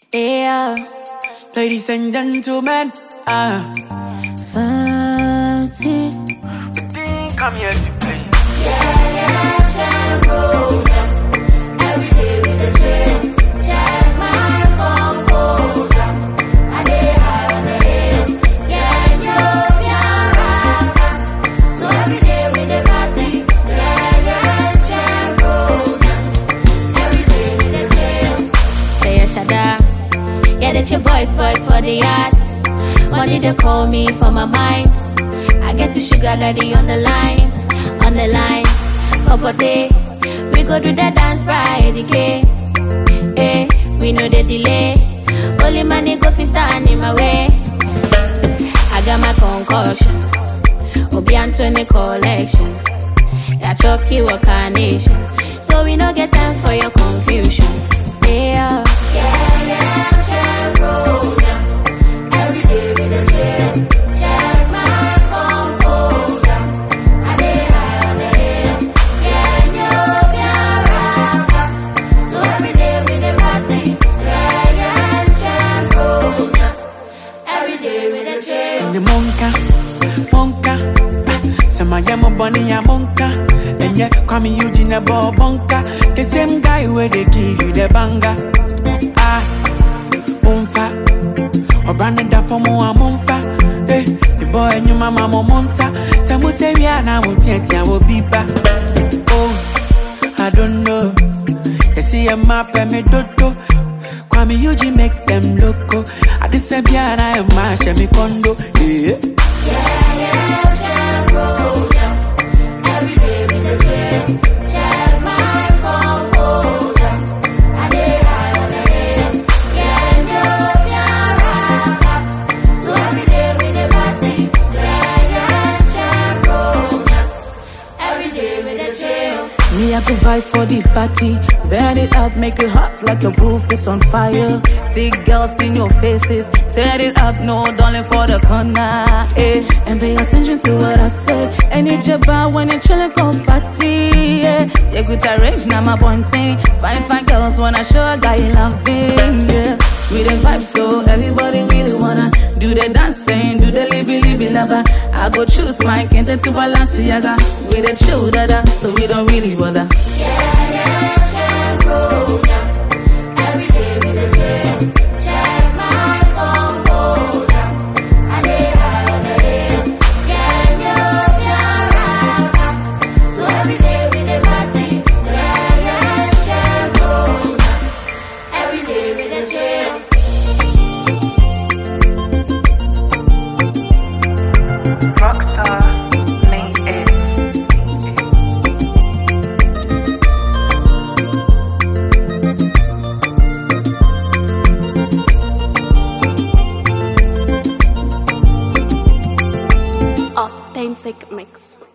Yeah, Ladies and gentlemen, fancy. Come here to play. Every day with the train, check my composure. I dey high on the hill, yeah, so every day with the party, every day with the train. Say a shada, yeah, that's your boys for the yard. Money they call me for my mind. I get the sugar daddy on the line. For birthday, we go do the dance bride, okay? Eh, we know the delay. Only money go fi stand in my way. I got my concoction, Obi Anthony collection. Yeah, Chucky or carnation. So we no get time for your confusion. Yeah, roll down. Every day with the trail. Check my composure. I dey high on the hill. So every day with the party. Roll down. Every day with the trail. The monka, Sama yama bunny ya monka. And yet, Kwame Eugene a bonka. The same guy where they give you the banga. Monfa. Or Brandon da for more monfa. Eh, the boy and your mama monsa. Some say we are now, I will be back. Oh, I don't know. You see a map and me dodo. Kwame Eugene make them loco. I disappear and I am mash and me condo. Yeah. Roll down. Every day with the trail. Check my composure. I dey high on the hill. So every day with the party. Roll down. Every day with the trail. Me, I go vibe for the party. Burn it up, make it hot like your roof is on fire. Thick girls in your faces. Tear it up, no darling for the corner. Eh. And pay attention to what I say. Any jabba when you chillin' go fatty. Yeah, you could arrange now my bunting. Fine girls wanna show a guy you loving. Yeah, we the vibe so everybody really wanna do the dancing, do the libby lover. I go choose my kente to Balenciaga. We the chill dada, so we don't really bother. Roll down. Every day with the trail. Check my composure. I dey high on the hill. So every day with the party. Roll down. Every day with the trail. Rockstar made it. Authentic mix.